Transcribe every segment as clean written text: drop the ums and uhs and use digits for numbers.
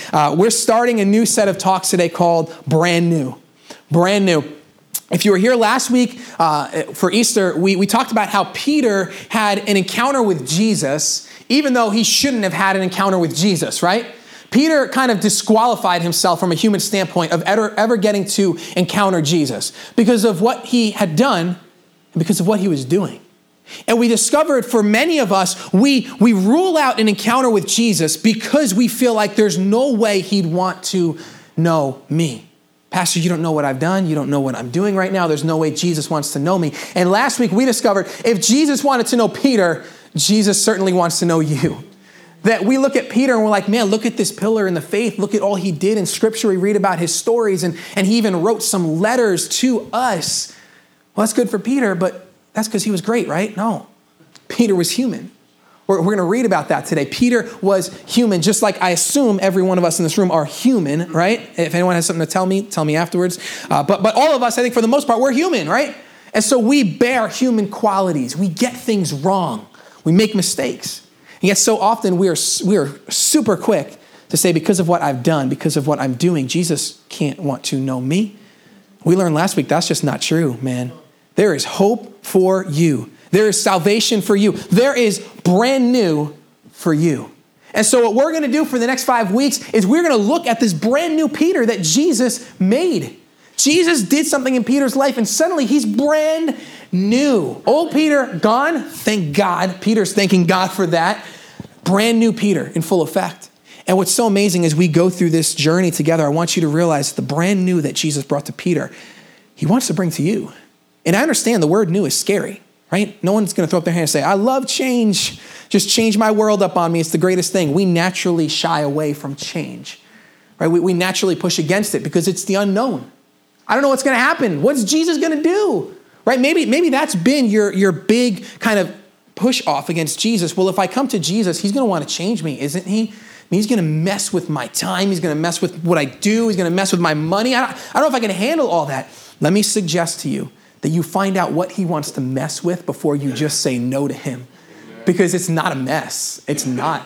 We're starting a new set of talks today called Brand New. Brand New. If you were here last week for Easter, we talked about how Peter had an encounter with Jesus, even though he shouldn't have had an encounter with Jesus, right? Peter kind of disqualified himself from a human standpoint of ever getting to encounter Jesus because of what he had done and because of what he was doing. And we discovered for many of us, we rule out an encounter with Jesus because we feel like there's no way he'd want to know me. Pastor, you don't know what I've done. You don't know what I'm doing right now. There's no way Jesus wants to know me. And last week we discovered if Jesus wanted to know Peter, Jesus certainly wants to know you. That we look at Peter and we're like, man, look at this pillar in the faith. Look at all he did in Scripture. We read about his stories and he even wrote some letters to us. Well, that's good for Peter, but that's because he was great, right? No, Peter was human. We're going to read about that today. Peter was human, just like I assume every one of us in this room are human, right? If anyone has something to tell me afterwards. But all of us, I think for the most part, we're human, right? And so we bear human qualities. We get things wrong. We make mistakes. And yet so often we are super quick to say, because of what I've done, because of what I'm doing, Jesus can't want to know me. We learned last week that's just not true, man. There is hope for you. There is salvation for you. There is brand new for you. And so what we're going to do for the next 5 weeks is we're going to look at this brand new Peter that Jesus made. Jesus did something in Peter's life and suddenly he's brand new. Old Peter gone. Thank God. Peter's thanking God for that. Brand new Peter in full effect. And what's so amazing as we go through this journey together, I want you to realize the brand new that Jesus brought to Peter, he wants to bring to you. And I understand the word new is scary, right? No one's going to throw up their hand and say, I love change. Just change my world up on me. It's the greatest thing. We naturally shy away from change, right? We naturally push against it because it's the unknown. I don't know what's going to happen. What's Jesus going to do? Right? Maybe that's been your big kind of push off against Jesus. Well, if I come to Jesus, he's going to want to change me, isn't he? He's going to mess with my time. He's going to mess with what I do. He's going to mess with my money. I don't know if I can handle all that. Let me suggest to you that you find out what he wants to mess with before you just say no to him. Because it's not a mess. It's not.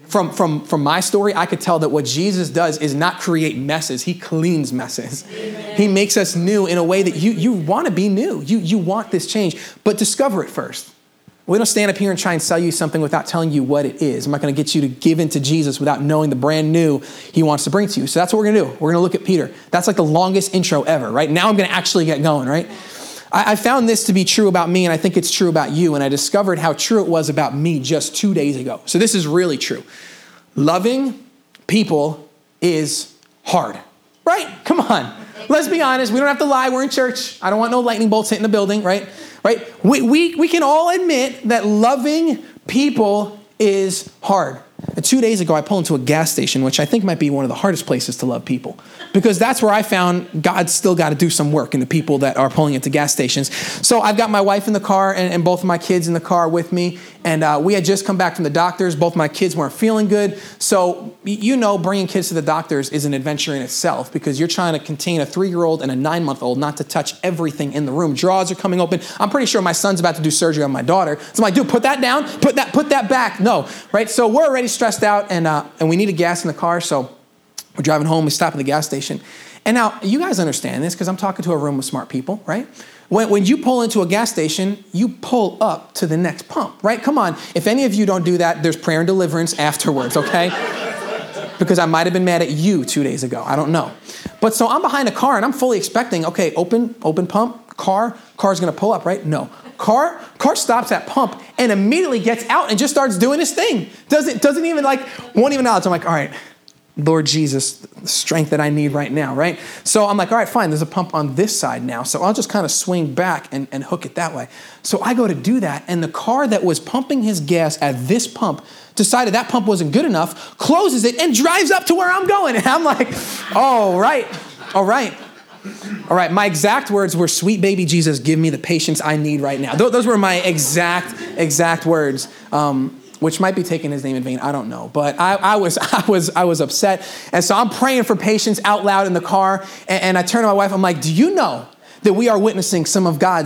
From my story, I could tell that what Jesus does is not create messes. He cleans messes. Amen. He makes us new in a way that you want to be new. You want this change, but discover it first. We don't stand up here and try and sell you something without telling you what it is. I'm not going to get you to give into Jesus without knowing the brand new he wants to bring to you. So that's what we're going to do. We're going to look at Peter. That's like the longest intro ever, right? Now I'm going to actually get going, right? I found this to be true about me, and I think it's true about you, and I discovered how true it was about me just 2 days ago. So this is really true. Loving people is hard, right? Come on. Let's be honest. We don't have to lie. We're in church. I don't want no lightning bolts hitting the building, right? Right? We can all admit that loving people is hard. 2 days ago, I pulled into a gas station, which I think might be one of the hardest places to love people, because that's where I found God's still got to do some work in the people that are pulling into gas stations. So I've got my wife in the car and both of my kids in the car with me. And we had just come back from the doctors. Both my kids weren't feeling good. So, bringing kids to the doctors is an adventure in itself because you're trying to contain a 3-year-old and a 9-month-old not to touch everything in the room. Drawers are coming open. I'm pretty sure my son's about to do surgery on my daughter. So I'm like, dude, put that down. Put that back. No, right? So we're already stressed out and we needed gas in the car. So we're driving home. We stop at the gas station. And now you guys understand this because I'm talking to a room of smart people, right? When you pull into a gas station, you pull up to the next pump, right? Come on. If any of you don't do that, there's prayer and deliverance afterwards, okay? Because I might have been mad at you 2 days ago. I don't know. But so I'm behind a car and I'm fully expecting, okay, open pump, car's going to pull up, right? No. Car stops at pump and immediately gets out and just starts doing his thing. Doesn't even won't even acknowledge. I'm like, all right, Lord Jesus, the strength that I need right now, right? So I'm like, all right, fine, there's a pump on this side now. So I'll just kind of swing back and hook it that way. So I go to do that, and the car that was pumping his gas at this pump decided that pump wasn't good enough, closes it, and drives up to where I'm going. And I'm like, all right. My exact words were, sweet baby Jesus, give me the patience I need right now. Those were my exact words. Which might be taking his name in vain. I don't know. But I was upset. And so I'm praying for patience out loud in the car. And I turn to my wife. I'm like, do you know that we are witnessing some of God's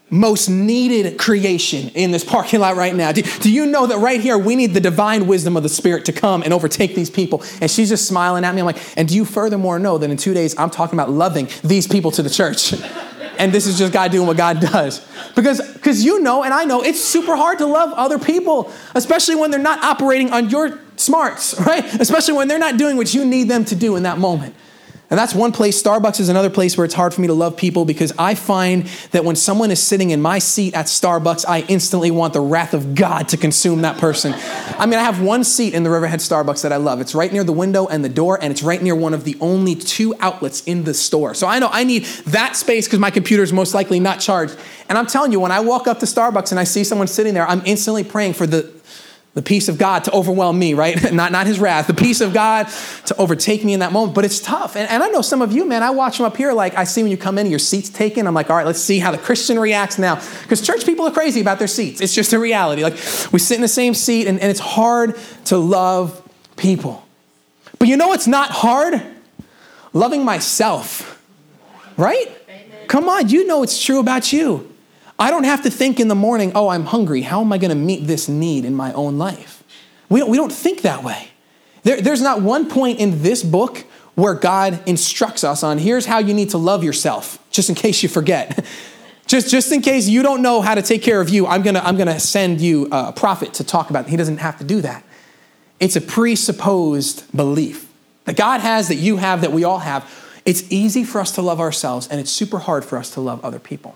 most needed creation in this parking lot right now. Do you know that right here, we need the divine wisdom of the Spirit to come and overtake these people? And she's just smiling at me. I'm like, and do you furthermore know that in 2 days, I'm talking about loving these people to the church? And this is just God doing what God does. Because you know, and I know, it's super hard to love other people, especially when they're not operating on your smarts, right? Especially when they're not doing what you need them to do in that moment. And that's one place. Starbucks is another place where it's hard for me to love people, because I find that when someone is sitting in my seat at Starbucks, I instantly want the wrath of God to consume that person. I mean, I have one seat in the Riverhead Starbucks that I love. It's right near the window and the door, and it's right near one of the only 2 outlets in the store. So I know I need that space because my computer is most likely not charged. And I'm telling you, when I walk up to Starbucks and I see someone sitting there, I'm instantly praying for the peace of God to overwhelm me, right? Not his wrath, the peace of God to overtake me in that moment. But it's tough. And I know some of you, man, I watch them up here. Like I see when you come in, your seat's taken. I'm like, all right, let's see how the Christian reacts now. Because church people are crazy about their seats. It's just a reality. Like we sit in the same seat and it's hard to love people. But you know what's not hard? Loving myself, right? Amen. Come on, you know it's true about you. I don't have to think in the morning, oh, I'm hungry. How am I going to meet this need in my own life? We don't think that way. There's not one point in this book where God instructs us on, here's how you need to love yourself, just in case you forget. Just in case you don't know how to take care of you, I'm gonna send you a prophet to talk about it. He doesn't have to do that. It's a presupposed belief that God has, that you have, that we all have. It's easy for us to love ourselves, and it's super hard for us to love other people.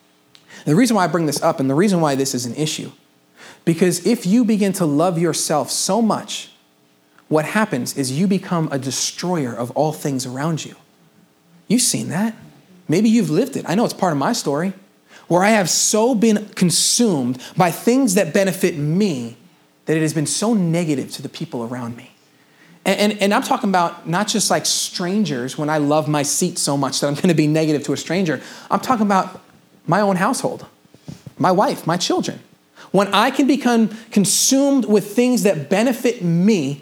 The reason why I bring this up, and the reason why this is an issue, because if you begin to love yourself so much, what happens is you become a destroyer of all things around you. You've seen that. Maybe you've lived it. I know it's part of my story, where I have so been consumed by things that benefit me that it has been so negative to the people around me. And I'm talking about not just like strangers, when I love my seat so much that I'm going to be negative to a stranger. I'm talking about my own household, my wife, my children. When I can become consumed with things that benefit me,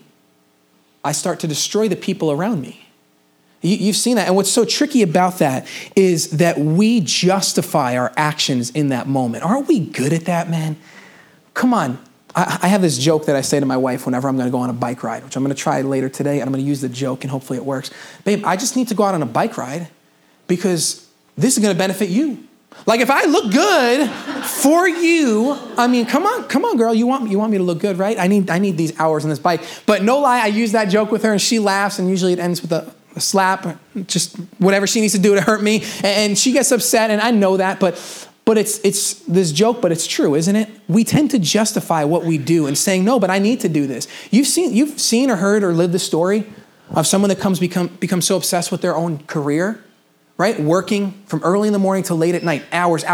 I start to destroy the people around me. You've seen that. And what's so tricky about that is that we justify our actions in that moment. Aren't we good at that, man? Come on. I have this joke that I say to my wife whenever I'm going to go on a bike ride, which I'm going to try later today, and I'm going to use the joke and hopefully it works. Babe, I just need to go out on a bike ride because this is going to benefit you. Like if I look good for you, I mean, come on, girl. You want me to look good, right? I need these hours on this bike. But no lie, I use that joke with her and she laughs, and usually it ends with a slap, just whatever she needs to do to hurt me. And she gets upset, and I know that, but it's this joke, but it's true, isn't it? We tend to justify what we do and saying, no, but I need to do this. You've seen or heard or lived the story of someone that become so obsessed with their own career, right? Working from early in the morning till late at night, hours.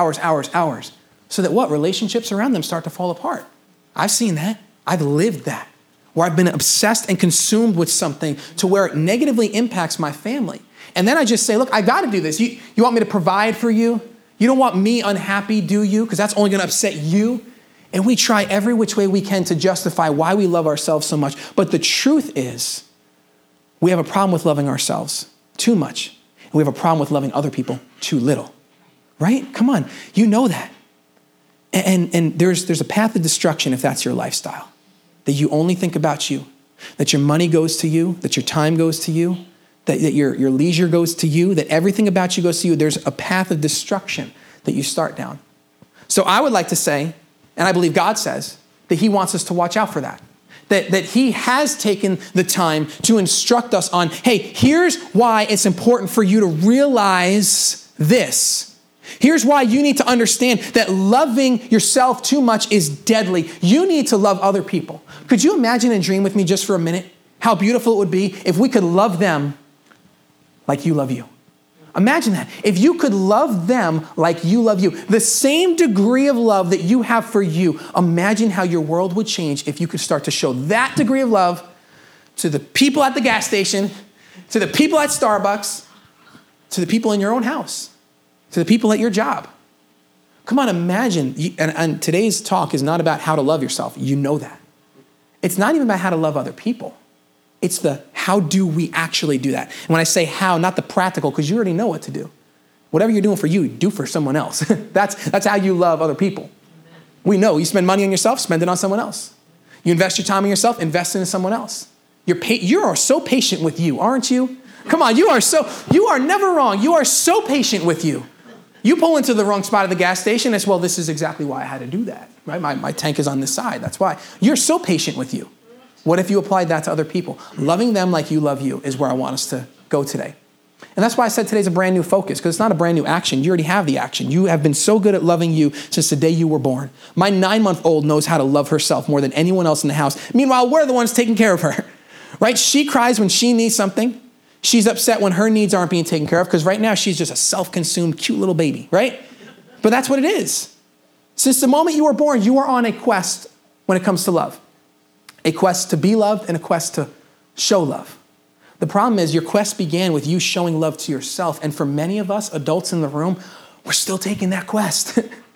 So that what? Relationships around them start to fall apart. I've seen that. I've lived that, where I've been obsessed and consumed with something to where it negatively impacts my family. And then I just say, look, I got to do this. You want me to provide for you? You don't want me unhappy, do you? Because that's only going to upset you. And we try every which way we can to justify why we love ourselves so much. But the truth is, we have a problem with loving ourselves too much. And we have a problem with loving other people too little, right? Come on, you know that. And there's a path of destruction if that's your lifestyle, that you only think about you, that your money goes to you, that your time goes to you, that your leisure goes to you, that everything about you goes to you. There's a path of destruction that you start down. So I would like to say, and I believe God says, that he wants us to watch out for that. That he has taken the time to instruct us on, hey, here's why it's important for you to realize this. Here's why you need to understand that loving yourself too much is deadly. You need to love other people. Could you imagine and dream with me just for a minute how beautiful it would be if we could love them like you love you? Imagine that. If you could love them like you love you, the same degree of love that you have for you, imagine how your world would change if you could start to show that degree of love to the people at the gas station, to the people at Starbucks, to the people in your own house, to the people at your job. Come on, imagine. And today's talk is not about how to love yourself. You know that. It's not even about how to love other people. It's the how do we actually do that? And when I say how, not the practical, because you already know what to do. Whatever you're doing for you, do for someone else. That's how you love other people. We know you spend money on yourself, spend it on someone else. You invest your time in yourself, invest it in someone else. You are so patient with you, aren't you? Come on, you are never wrong. You are so patient with you. You pull into the wrong spot at the gas station, it's, well, this is exactly why I had to do that, right? My tank is on this side, that's why. You're so patient with you. What if you applied that to other people? Loving them like you love you is where I want us to go today. And that's why I said today's a brand new focus, because it's not a brand new action. You already have the action. You have been so good at loving you since the day you were born. My 9-month-old knows how to love herself more than anyone else in the house. Meanwhile, we're the ones taking care of her, right? She cries when she needs something. She's upset when her needs aren't being taken care of, because right now she's just a self-consumed, cute little baby, right? But that's what it is. Since the moment you were born, you are on a quest when it comes to love. A quest to be loved and a quest to show love. The problem is your quest began with you showing love to yourself. And for many of us adults in the room, we're still taking that quest.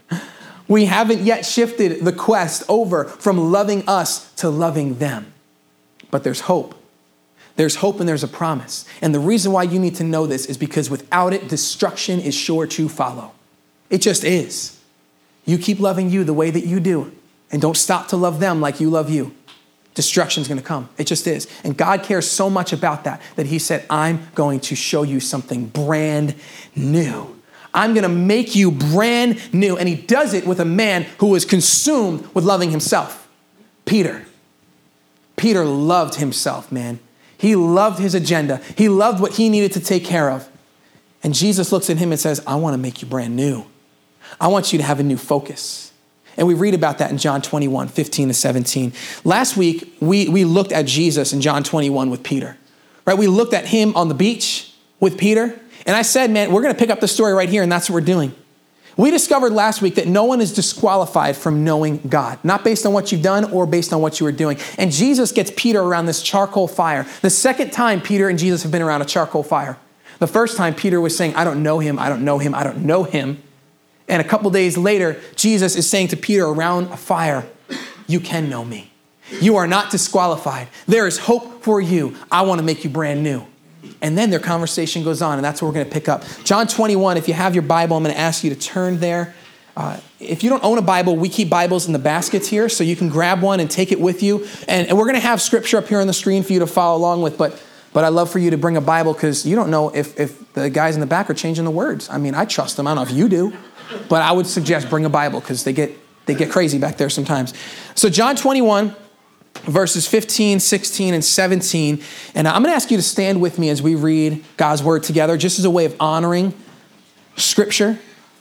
We haven't yet shifted the quest over from loving us to loving them. But there's hope. There's hope and there's a promise. And the reason why you need to know this is because without it, destruction is sure to follow. It just is. You keep loving you the way that you do, and don't stop to love them like you love you. Destruction's going to come. It just is. And God cares so much about that he said, I'm going to show you something brand new. I'm going to make you brand new. And he does it with a man who was consumed with loving himself. Peter. Peter loved himself, man. He loved his agenda. He loved what he needed to take care of. And Jesus looks at him and says, I want to make you brand new. I want you to have a new focus. And we read about that in John 21, 15 to 17. Last week, we looked at Jesus in John 21 with Peter, right? We looked at him on the beach with Peter. And I said, man, we're going to pick up the story right here. And that's what we're doing. We discovered last week that no one is disqualified from knowing God, not based on what you've done or based on what you were doing. And Jesus gets Peter around this charcoal fire. The second time Peter and Jesus have been around a charcoal fire. The first time Peter was saying, I don't know him, I don't know him, I don't know him. And a couple days later, Jesus is saying to Peter around a fire, you can know me. You are not disqualified. There is hope for you. I want to make you brand new. And then their conversation goes on, and that's what we're going to pick up. John 21, if you have your Bible, I'm going to ask you to turn there. If you don't own a Bible, we keep Bibles in the baskets here, so you can grab one and take it with you. And we're going to have scripture up here on the screen for you to follow along with, but I'd love for you to bring a Bible, because you don't know if the guys in the back are changing the words. I mean, I trust them. I don't know if you do. But I would suggest bring a Bible, because they get crazy back there sometimes. So John 21, verses 15, 16, and 17. And I'm going to ask you to stand with me as we read God's word together, just as a way of honoring Scripture.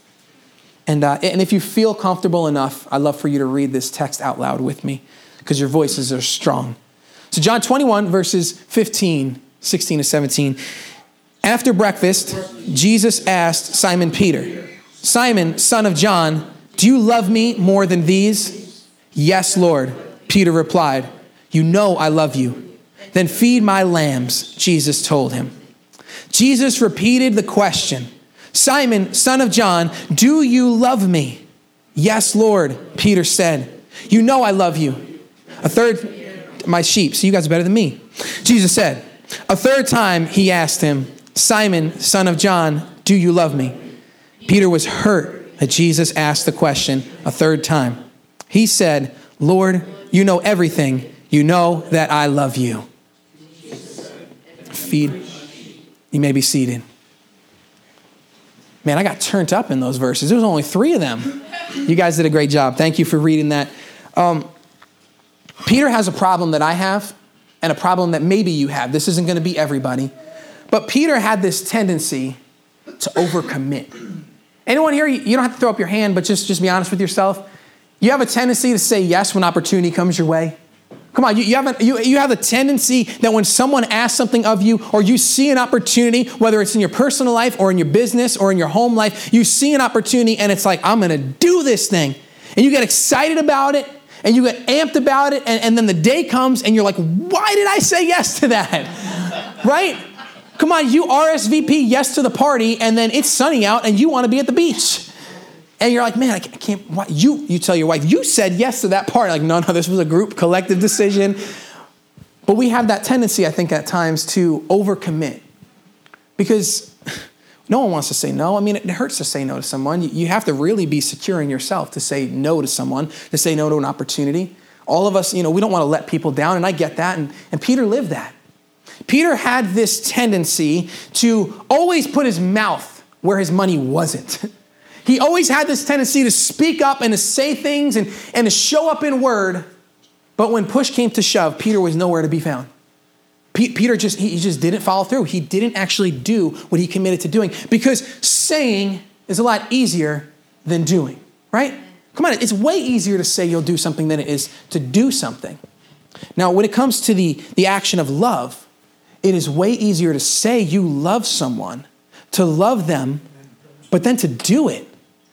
And if you feel comfortable enough, I'd love for you to read this text out loud with me, because your voices are strong. So John 21, verses 15, 16 to 17. After breakfast, Jesus asked Simon Peter, Simon, son of John, do you love me more than these? Yes, Lord, Peter replied. You know I love you. Then feed my lambs, Jesus told him. Jesus repeated the question. Simon, son of John, do you love me? Yes, Lord, Peter said. You know I love you. My sheep, so you guys are better than me. Jesus said. A third time he asked him, Simon, son of John, do you love me? Peter was hurt that Jesus asked the question a third time. He said, Lord, you know everything. You know that I love you. Feed. You may be seated. Man, I got turned up in those verses. There was only 3 of them. You guys did a great job. Thank you for reading that. Peter has a problem that I have, and a problem that maybe you have. This isn't going to be everybody. But Peter had this tendency to overcommit. Anyone here, you don't have to throw up your hand, but just be honest with yourself. You have a tendency to say yes when opportunity comes your way. Come on, you have a tendency that when someone asks something of you, or you see an opportunity, whether it's in your personal life or in your business or in your home life, you see an opportunity and it's like, I'm going to do this thing. And you get excited about it and you get amped about it. And then the day comes and you're like, why did I say yes to that? Right? Come on, you RSVP yes to the party, and then it's sunny out and you want to be at the beach. And you're like, man, I can't, why? You tell your wife, you said yes to that party. Like, no, this was a group collective decision. But we have that tendency, I think, at times to overcommit. Because No one wants to say no. I mean, it hurts to say no to someone. You have to really be secure in yourself to say no to someone, to say no to an opportunity. All of us, we don't want to let people down, and I get that. And Peter lived that. Peter had this tendency to always put his mouth where his money wasn't. He always had this tendency to speak up and to say things and to show up in word. But when push came to shove, Peter was nowhere to be found. Peter just didn't follow through. He didn't actually do what he committed to doing, because saying is a lot easier than doing, right? Come on, it's way easier to say you'll do something than it is to do something. Now, when it comes to the action of love, it is way easier to say you love someone, to love them, but then to do it,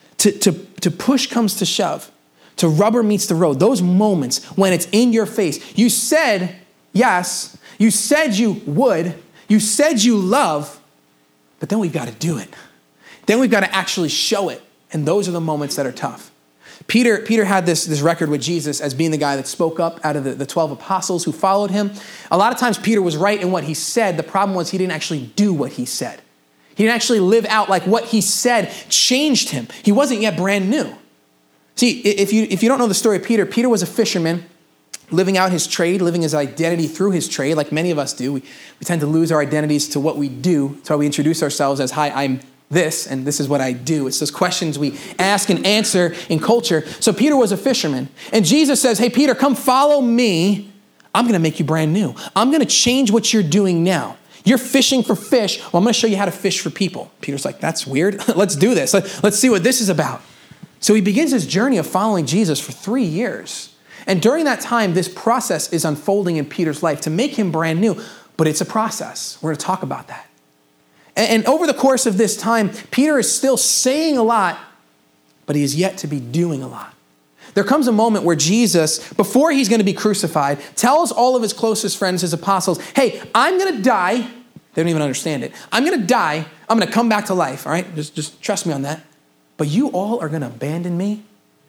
to push comes to shove, to rubber meets the road. Those moments when it's in your face. You said yes, you said you would, you said you love, but then we've got to do it. Then we've got to actually show it. And those are the moments that are tough. Peter had this record with Jesus as being the guy that spoke up out of the 12 apostles who followed him. A lot of times Peter was right in what he said. The problem was he didn't actually do what he said. He didn't actually live out like what he said changed him. He wasn't yet brand new. See, if you don't know the story of Peter, Peter was a fisherman living out his trade, living his identity through his trade, like many of us do. We tend to lose our identities to what we do. That's why we introduce ourselves as, hi, I'm this, and this is what I do. It's those questions we ask and answer in culture. So Peter was a fisherman. And Jesus says, hey, Peter, come follow me. I'm going to make you brand new. I'm going to change what you're doing now. You're fishing for fish. Well, I'm going to show you how to fish for people. Peter's like, that's weird. Let's do this. Let's see what this is about. So he begins his journey of following Jesus for 3 years. And during that time, this process is unfolding in Peter's life to make him brand new. But it's a process. We're going to talk about that. And over the course of this time, Peter is still saying a lot, but he is yet to be doing a lot. There comes a moment where Jesus, before he's going to be crucified, tells all of his closest friends, his apostles, hey, I'm going to die. They don't even understand it. I'm going to die. I'm going to come back to life. All right? Just trust me on that. But you all are going to abandon me.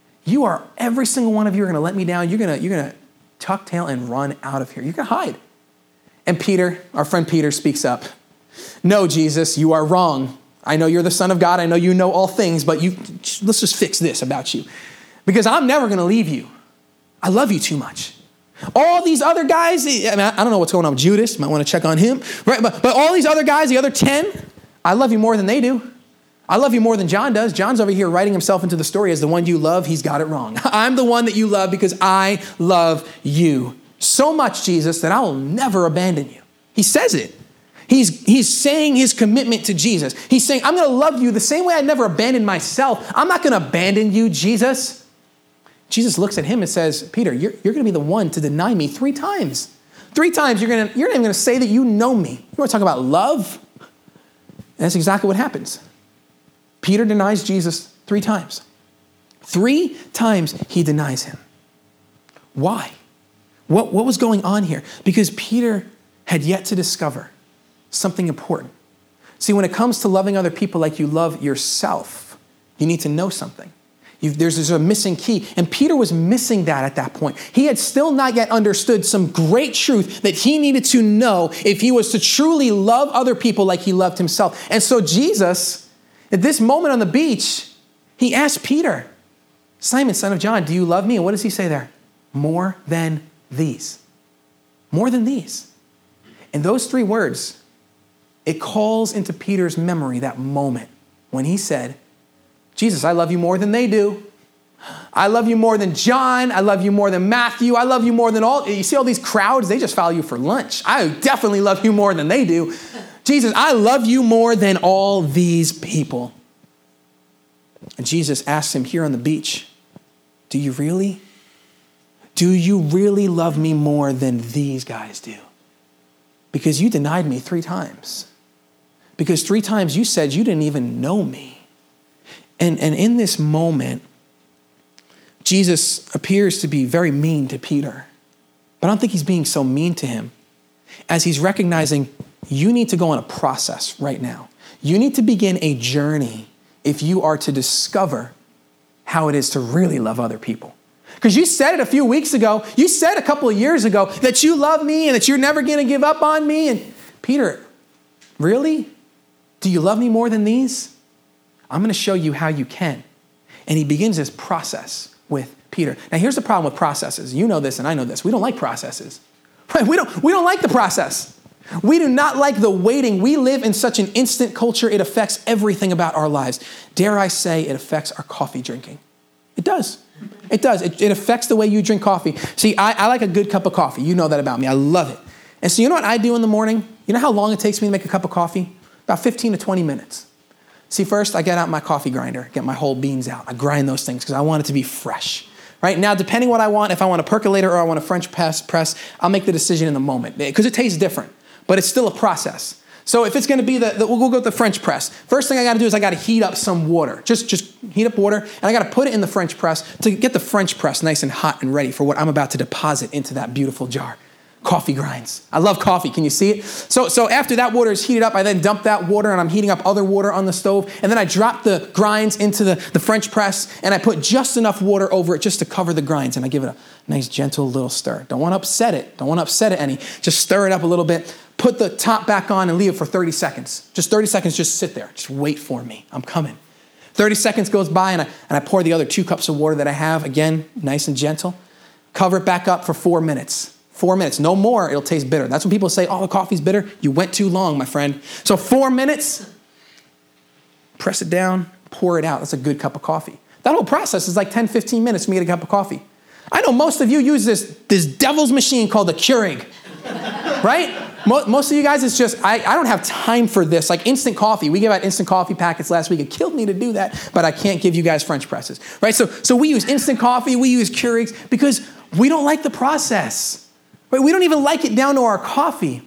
Every single one of you are going to let me down. You're going to tuck tail and run out of here. You're going to hide. And Peter, our friend Peter, speaks up. No, Jesus, you are wrong. I know you're the Son of God. I know you know all things, but let's just fix this about you. Because I'm never going to leave you. I love you too much. All these other guys, I don't know what's going on with Judas. Might want to check on him. Right? But all these other guys, the other 10, I love you more than they do. I love you more than John does. John's over here writing himself into the story as the one you love. He's got it wrong. I'm the one that you love because I love you so much, Jesus, that I will never abandon you. He says it. He's saying his commitment to Jesus. He's saying, I'm going to love you the same way I never abandoned myself. I'm not going to abandon you, Jesus. Jesus looks at him and says, Peter, you're going to be the one to deny me 3 times. 3 times you're not even going to say that you know me. You want to talk about love? And that's exactly what happens. Peter denies Jesus 3 times. 3 times he denies him. Why? What was going on here? Because Peter had yet to discover something important. See, when it comes to loving other people like you love yourself, you need to know something. There's a missing key. And Peter was missing that at that point. He had still not yet understood some great truth that he needed to know if he was to truly love other people like he loved himself. And so Jesus, at this moment on the beach, he asked Peter, Simon, son of John, do you love me? And what does he say there? More than these. More than these. And those 3 words, it calls into Peter's memory that moment when he said, Jesus, I love you more than they do. I love you more than John. I love you more than Matthew. I love you more than all. You see all these crowds? They just follow you for lunch. I definitely love you more than they do. Jesus, I love you more than all these people. And Jesus asks him here on the beach, do you really? Do you really love me more than these guys do? Because you denied me 3 times. Because 3 times you said you didn't even know me. And in this moment, Jesus appears to be very mean to Peter. But I don't think he's being so mean to him as he's recognizing you need to go on a process right now. You need to begin a journey if you are to discover how it is to really love other people. Because you said it a few weeks ago. You said a couple of years ago that you love me and that you're never going to give up on me. And Peter, really? Do you love me more than these? I'm going to show you how you can. And he begins this process with Peter. Now, here's the problem with processes. You know this and I know this. We don't like processes. Right? We don't like the process. We do not like the waiting. We live in such an instant culture. It affects everything about our lives. Dare I say it affects our coffee drinking. It does. It does. It affects the way you drink coffee. See, I like a good cup of coffee. You know that about me. I love it. And so you know what I do in the morning? You know how long it takes me to make a cup of coffee? About 15 to 20 minutes. See, first I get out my coffee grinder, get my whole beans out. I grind those things because I want it to be fresh. Right? Now, depending what I want, if I want a percolator or I want a French press, I'll make the decision in the moment because it tastes different, but it's still a process. So if it's going to be we'll go with the French press. First thing I got to do is I got to heat up some water. Just heat up water, and I got to put it in the French press to get the French press nice and hot and ready for what I'm about to deposit into that beautiful jar. Coffee grinds. I love coffee. Can you see it? So after that water is heated up, I then dump that water and I'm heating up other water on the stove. And then I drop the grinds into the French press and I put just enough water over it just to cover the grinds. And I give it a nice gentle little stir. Don't want to upset it. Don't want to upset it any. Just stir it up a little bit. Put the top back on and leave it for 30 seconds. Just 30 seconds. Just sit there. Just wait for me. I'm coming. 30 seconds goes by and I pour the other 2 cups of water that I have. Again, nice and gentle. Cover it back up for 4 minutes. 4 minutes, no more, it'll taste bitter. That's when people say, oh, the coffee's bitter. You went too long, my friend. So 4 minutes, press it down, pour it out. That's a good cup of coffee. That whole process is like 10, 15 minutes for me to get a cup of coffee. I know most of you use this devil's machine called the Keurig, right? Most of you guys, it's just, I don't have time for this. Like instant coffee. We gave out instant coffee packets last week. It killed me to do that, but I can't give you guys French presses, right? So we use instant coffee. We use Keurigs because we don't like the process. Right? We don't even like it down to our coffee.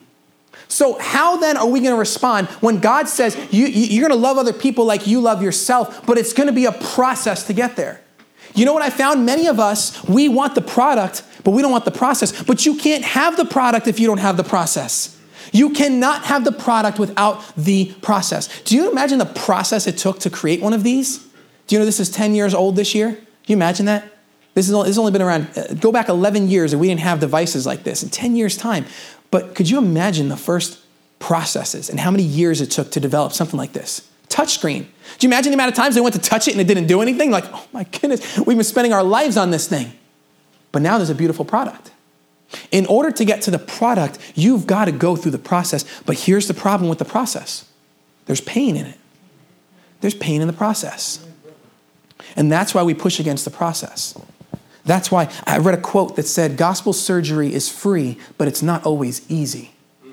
So how then are we going to respond when God says you're going to love other people like you love yourself, but it's going to be a process to get there? You know what I found? Many of us, we want the product, but we don't want the process. But you can't have the product if you don't have the process. You cannot have the product without the process. Do you imagine the process it took to create one of these? Do you know this is 10 years old this year? Do you imagine that? This has only been around, go back 11 years and we didn't have devices like this in 10 years' time. But could you imagine the first processes and how many years it took to develop something like this? Touchscreen. Do you imagine the amount of times they went to touch it and it didn't do anything? Like, oh my goodness, we've been spending our lives on this thing. But now there's a beautiful product. In order to get to the product, you've got to go through the process. But here's the problem with the process. There's pain in it. There's pain in the process. And that's why we push against the process. That's why I read a quote that said, gospel surgery is free, but it's not always easy.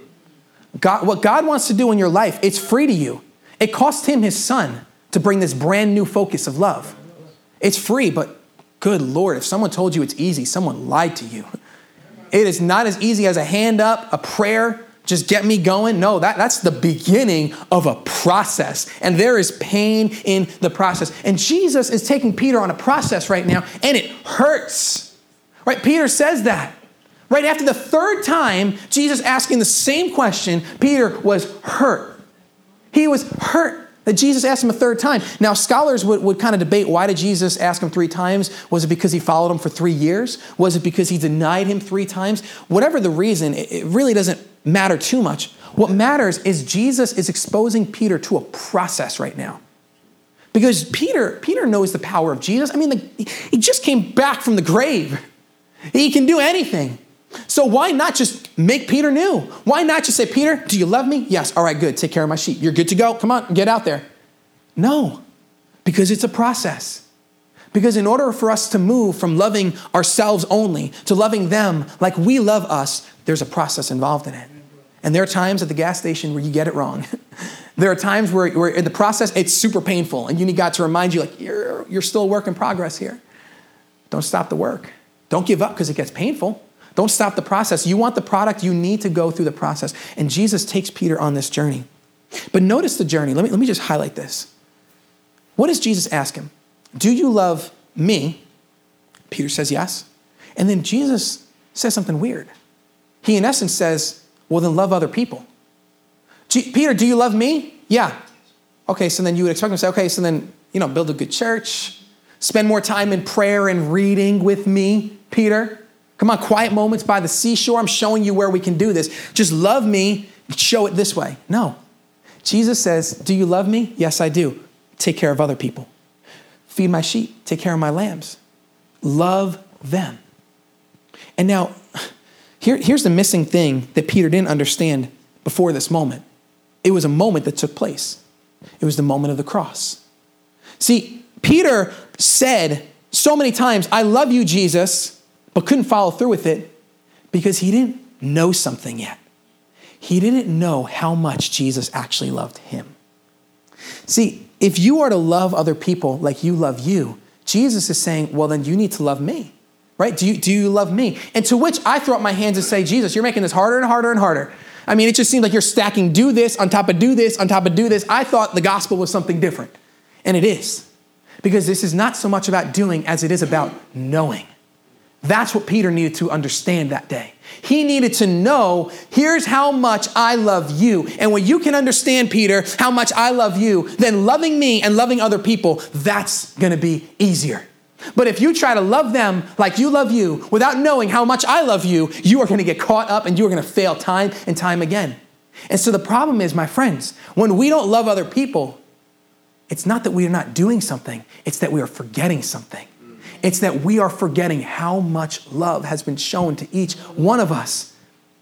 What God wants to do in your life, it's free to you. It cost him his son to bring this brand new focus of love. It's free, but good Lord, if someone told you it's easy, someone lied to you. It is not as easy as a hand up, a prayer, just get me going. No, that's the beginning of a process. And there is pain in the process. And Jesus is taking Peter on a process right now, and it hurts. Right? Peter says that. Right after the third time, Jesus asking the same question, Peter was hurt. He was hurt that Jesus asked him a third time. Now, scholars would kind of debate, why did Jesus ask him 3 times? Was it because he followed him for 3 years? Was it because he denied him 3 times? Whatever the reason, it really doesn't matter too much. What matters is Jesus is exposing Peter to a process right now. Because Peter knows the power of Jesus. I mean, he just came back from the grave. He can do anything. So why not just make Peter new? Why not just say, Peter, do you love me? Yes. All right, good. Take care of my sheep. You're good to go. Come on, get out there. No, because it's a process. Because in order for us to move from loving ourselves only to loving them like we love us, there's a process involved in it. And there are times at the gas station where you get it wrong. There are times where in the process, it's super painful. And you need God to remind you, like, you're still a work in progress here. Don't stop the work. Don't give up because it gets painful. Don't stop the process. You want the product, you need to go through the process. And Jesus takes Peter on this journey. But notice the journey. Let me just highlight this. What does Jesus ask him? Do you love me? Peter says yes. And then Jesus says something weird. He, in essence, says, well, then love other people. Peter, do you love me? Yeah. Okay, so then you would expect him to say, okay, so then, build a good church, spend more time in prayer and reading with me, Peter. Come on, quiet moments by the seashore. I'm showing you where we can do this. Just love me, show it this way. No. Jesus says, do you love me? Yes, I do. Take care of other people. Feed my sheep. Take care of my lambs. Love them. And now, here's the missing thing that Peter didn't understand before this moment. It was a moment that took place. It was the moment of the cross. See, Peter said so many times, I love you, Jesus, but couldn't follow through with it because he didn't know something yet. He didn't know how much Jesus actually loved him. See, if you are to love other people like you love you, Jesus is saying, well, then you need to love me, right? Do you love me? And to which I throw up my hands and say, Jesus, you're making this harder and harder and harder. I mean, it just seems like you're stacking do this on top of do this on top of do this. I thought the gospel was something different. And it is. Because this is not so much about doing as it is about knowing. That's what Peter needed to understand that day. He needed to know, here's how much I love you. And when you can understand, Peter, how much I love you, then loving me and loving other people, that's going to be easier. But if you try to love them like you love you without knowing how much I love you, you are going to get caught up and you are going to fail time and time again. And so the problem is, my friends, when we don't love other people, it's not that we are not doing something. It's that we are forgetting something. It's that we are forgetting how much love has been shown to each one of us.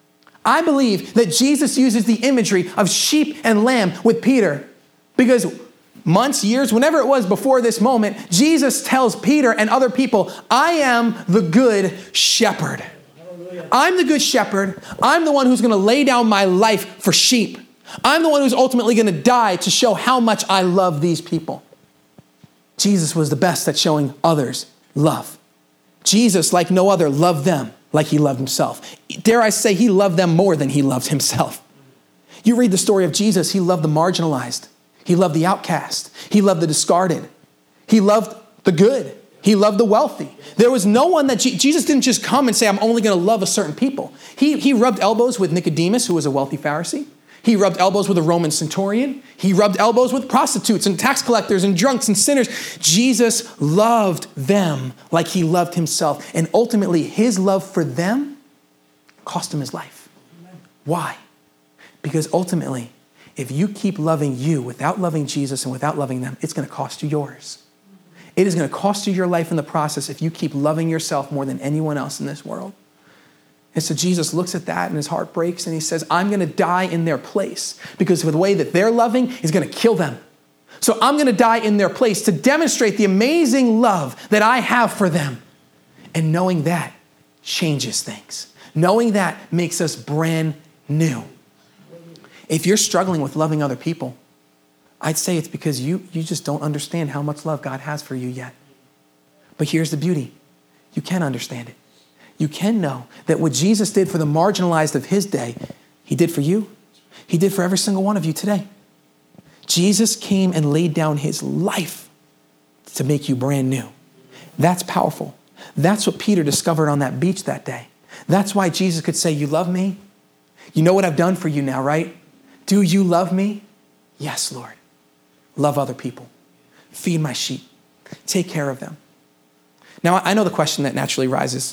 I believe that Jesus uses the imagery of sheep and lamb with Peter because months, years, whenever it was before this moment, Jesus tells Peter and other people, I am the good shepherd. I'm the good shepherd. I'm the one who's going to lay down my life for sheep. I'm the one who's ultimately going to die to show how much I love these people. Jesus was the best at showing others love. Jesus, like no other, loved them like he loved himself. Dare I say, he loved them more than he loved himself. You read the story of Jesus, he loved the marginalized. He loved the outcast. He loved the discarded. He loved the good. He loved the wealthy. There was no one that Jesus didn't just come and say, I'm only going to love a certain people. He rubbed elbows with Nicodemus, who was a wealthy Pharisee. He rubbed elbows with a Roman centurion. He rubbed elbows with prostitutes and tax collectors and drunks and sinners. Jesus loved them like he loved himself. And ultimately, his love for them cost him his life. Why? Because ultimately, if you keep loving you without loving Jesus and without loving them, it's going to cost you yours. It is going to cost you your life in the process if you keep loving yourself more than anyone else in this world. And so Jesus looks at that and his heart breaks and he says, I'm going to die in their place because the way that they're loving is going to kill them. So I'm going to die in their place to demonstrate the amazing love that I have for them. And knowing that changes things. Knowing that makes us brand new. If you're struggling with loving other people, I'd say it's because you just don't understand how much love God has for you yet. But here's the beauty. You can understand it. You can know that what Jesus did for the marginalized of his day, he did for you. He did for every single one of you today. Jesus came and laid down his life to make you brand new. That's powerful. That's what Peter discovered on that beach that day. That's why Jesus could say, you love me? You know what I've done for you now, right? Do you love me? Yes, Lord. Love other people. Feed my sheep. Take care of them. Now, I know the question that naturally rises.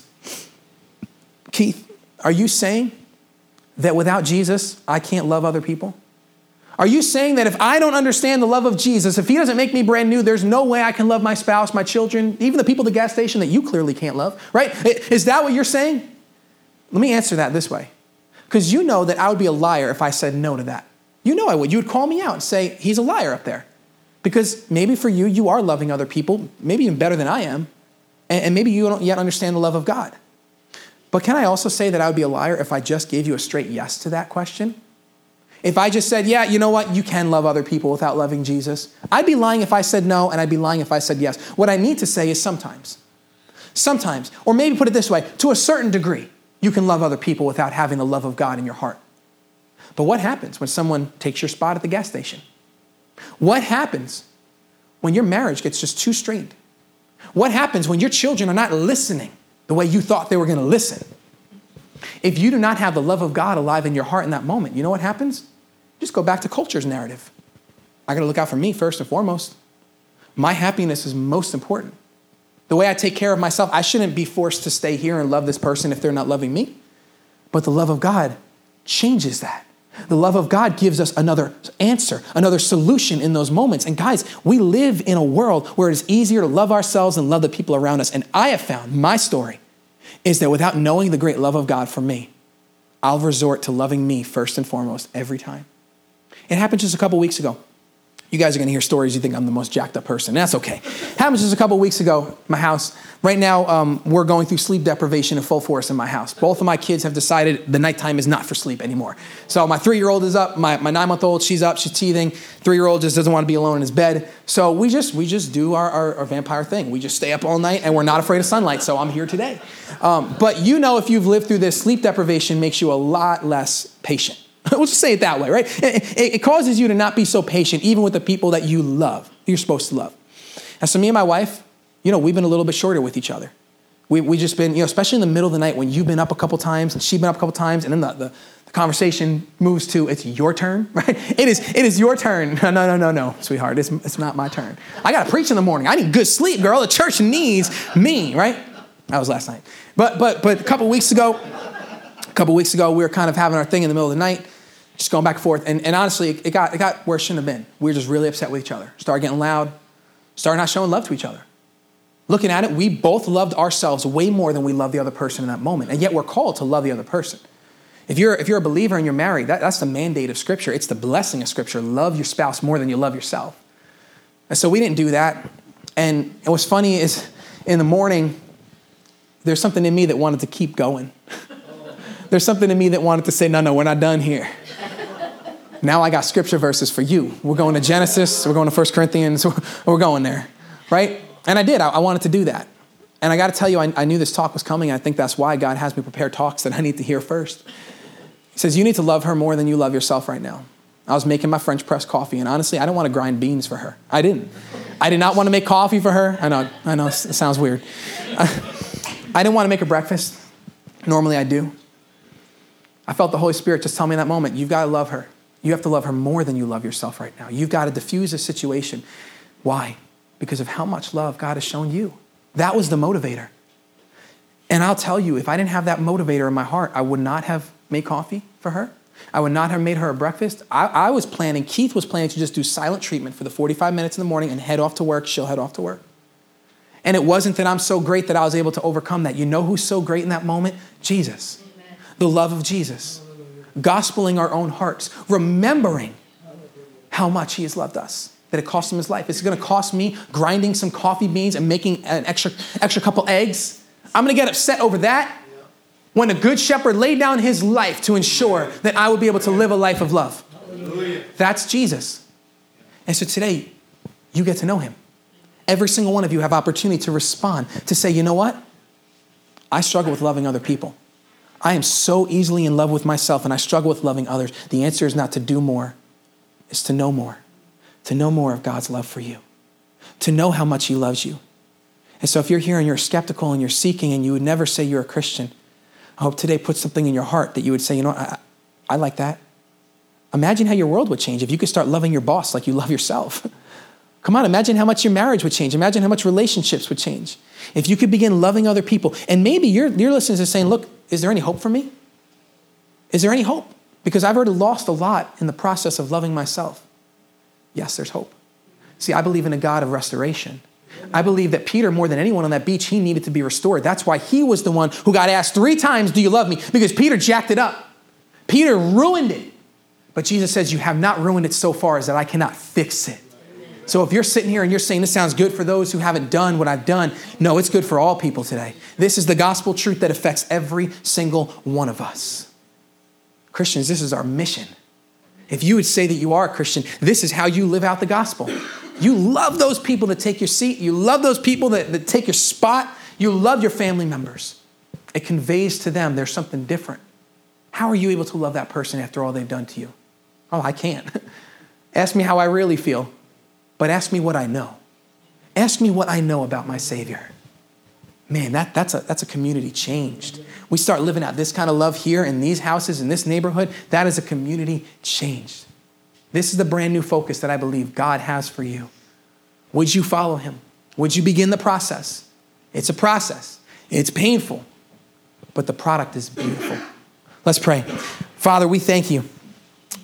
Keith, are you saying that without Jesus, I can't love other people? Are you saying that if I don't understand the love of Jesus, if he doesn't make me brand new, there's no way I can love my spouse, my children, even the people at the gas station that you clearly can't love, right? Is that what you're saying? Let me answer that this way. Because you know that I would be a liar if I said no to that. You know I would. You would call me out and say, he's a liar up there. Because maybe for you, you are loving other people, maybe even better than I am. And maybe you don't yet understand the love of God. But can I also say that I would be a liar if I just gave you a straight yes to that question? If I just said, yeah, you know what? You can love other people without loving Jesus. I'd be lying if I said no, and I'd be lying if I said yes. What I need to say is sometimes. Sometimes, or maybe put it this way, to a certain degree, you can love other people without having the love of God in your heart. But what happens when someone takes your spot at the gas station? What happens when your marriage gets just too strained? What happens when your children are not listening the way you thought they were going to listen? If you do not have the love of God alive in your heart in that moment, you know what happens? Just go back to culture's narrative. I got to look out for me first and foremost. My happiness is most important. The way I take care of myself, I shouldn't be forced to stay here and love this person if they're not loving me. But the love of God changes that. The love of God gives us another answer, another solution in those moments. And guys, we live in a world where it's easier to love ourselves and love the people around us. And I have found, my story is that without knowing the great love of God for me, I'll resort to loving me first and foremost every time. It happened just a couple weeks ago. You guys are going to hear stories you think I'm the most jacked up person. That's okay. Happened just a couple weeks ago, my house. Right now, we're going through sleep deprivation in full force in my house. Both of my kids have decided the nighttime is not for sleep anymore. So my 3-year-old is up. My 9-month-old, she's up. She's teething. 3-year-old just doesn't want to be alone in his bed. So we just do our vampire thing. We just stay up all night, and we're not afraid of sunlight. So I'm here today. But you know, if you've lived through this, sleep deprivation makes you a lot less patient. We'll just say it that way, right? It causes you to not be so patient, even with the people that you love, you're supposed to love. And so me and my wife, we've been a little bit shorter with each other. We just been, especially in the middle of the night when you've been up a couple times and she's been up a couple times, and then the conversation moves to, it's your turn, right? It is your turn. No, sweetheart, it's not my turn. I got to preach in the morning. I need good sleep, girl. The church needs me, right? That was last night. But a couple weeks ago, we were kind of having our thing in the middle of the night, just going back and forth. And honestly, it got where it shouldn't have been. We were just really upset with each other. Started getting loud. Started not showing love to each other. Looking at it, we both loved ourselves way more than we loved the other person in that moment. And yet we're called to love the other person. If you're a believer and you're married, that's the mandate of Scripture. It's the blessing of Scripture. Love your spouse more than you love yourself. And so we didn't do that. And what's funny is in the morning, there's something in me that wanted to keep going. There's something in me that wanted to say, no, we're not done here. Now I got scripture verses for you. We're going to Genesis. We're going to 1 Corinthians. We're going there, right? And I did. I wanted to do that. And I got to tell you, I knew this talk was coming. I think that's why God has me prepare talks that I need to hear first. He says, you need to love her more than you love yourself right now. I was making my French press coffee, and honestly, I didn't want to grind beans for her. I didn't. I did not want to make coffee for her. I know, it sounds weird. I didn't want to make her breakfast. Normally I do. I felt the Holy Spirit just tell me in that moment, you've got to love her. You have to love her more than you love yourself right now. You've got to diffuse a situation. Why? Because of how much love God has shown you. That was the motivator. And I'll tell you, if I didn't have that motivator in my heart, I would not have made coffee for her. I would not have made her a breakfast. Keith was planning to just do silent treatment for the 45 minutes in the morning and head off to work. She'll head off to work. And it wasn't that I'm so great that I was able to overcome that. You know who's so great in that moment? Jesus. Amen. The love of Jesus. Gospeling our own hearts. Remembering how much he has loved us. That it cost him his life. It's going to cost me grinding some coffee beans and making an extra couple eggs. I'm going to get upset over that when a good shepherd laid down his life to ensure that I would be able to live a life of love. Hallelujah. That's Jesus. And so today, you get to know him. Every single one of you have opportunity to respond, to say, you know what? I struggle with loving other people. I am so easily in love with myself, and I struggle with loving others. The answer is not to do more, it's to know more. To know more of God's love for you. To know how much he loves you. And so if you're here and you're skeptical and you're seeking and you would never say you're a Christian, I hope today puts something in your heart that you would say, you know what, I like that. Imagine how your world would change if you could start loving your boss like you love yourself. Come on, imagine how much your marriage would change. Imagine how much relationships would change. If you could begin loving other people. And maybe your listeners are saying, look, is there any hope for me? Is there any hope? Because I've already lost a lot in the process of loving myself. Yes, there's hope. See, I believe in a God of restoration. I believe that Peter, more than anyone on that beach, he needed to be restored. That's why he was the one who got asked 3 times, do you love me? Because Peter jacked it up. Peter ruined it. But Jesus says, you have not ruined it so far as that I cannot fix it. So if you're sitting here and you're saying, this sounds good for those who haven't done what I've done. No, it's good for all people today. This is the gospel truth that affects every single one of us. Christians, this is our mission. If you would say that you are a Christian, this is how you live out the gospel. You love those people that take your seat. You love those people that take your spot. You love your family members. It conveys to them there's something different. How are you able to love that person after all they've done to you? Oh, I can't. Ask me how I really feel, but ask me what I know. Ask me what I know about my Savior. Man, that's a community changed. We start living out this kind of love here in these houses, in this neighborhood. That is a community changed. This is the brand new focus that I believe God has for you. Would you follow him? Would you begin the process? It's a process. It's painful, but the product is beautiful. Let's pray. Father, we thank you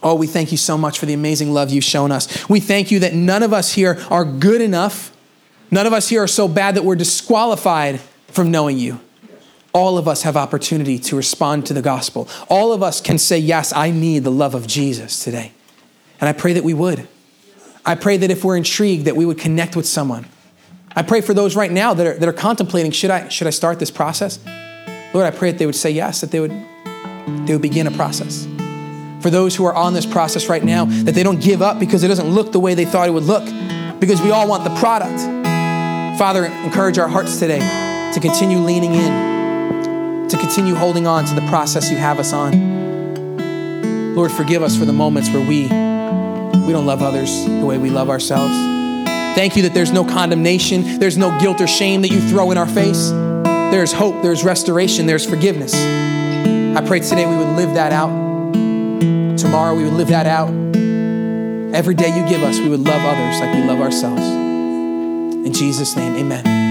Oh, we thank you so much for the amazing love you've shown us. We thank you that none of us here are good enough. None of us here are so bad that we're disqualified from knowing you. All of us have opportunity to respond to the gospel. All of us can say, yes, I need the love of Jesus today. And I pray that we would. I pray that if we're intrigued, that we would connect with someone. I pray for those right now that are contemplating, should I start this process? Lord, I pray that they would say yes, that they would begin a process. For those who are on this process right now, that they don't give up because it doesn't look the way they thought it would look, because we all want the product. Father, encourage our hearts today to continue leaning in, to continue holding on to the process you have us on. Lord, forgive us for the moments where we don't love others the way we love ourselves. Thank you that there's no condemnation, there's no guilt or shame that you throw in our face. There's hope, there's restoration, there's forgiveness. I pray today we would live that out. Tomorrow we would live that out. Every day you give us, we would love others like we love ourselves. In Jesus' name, amen.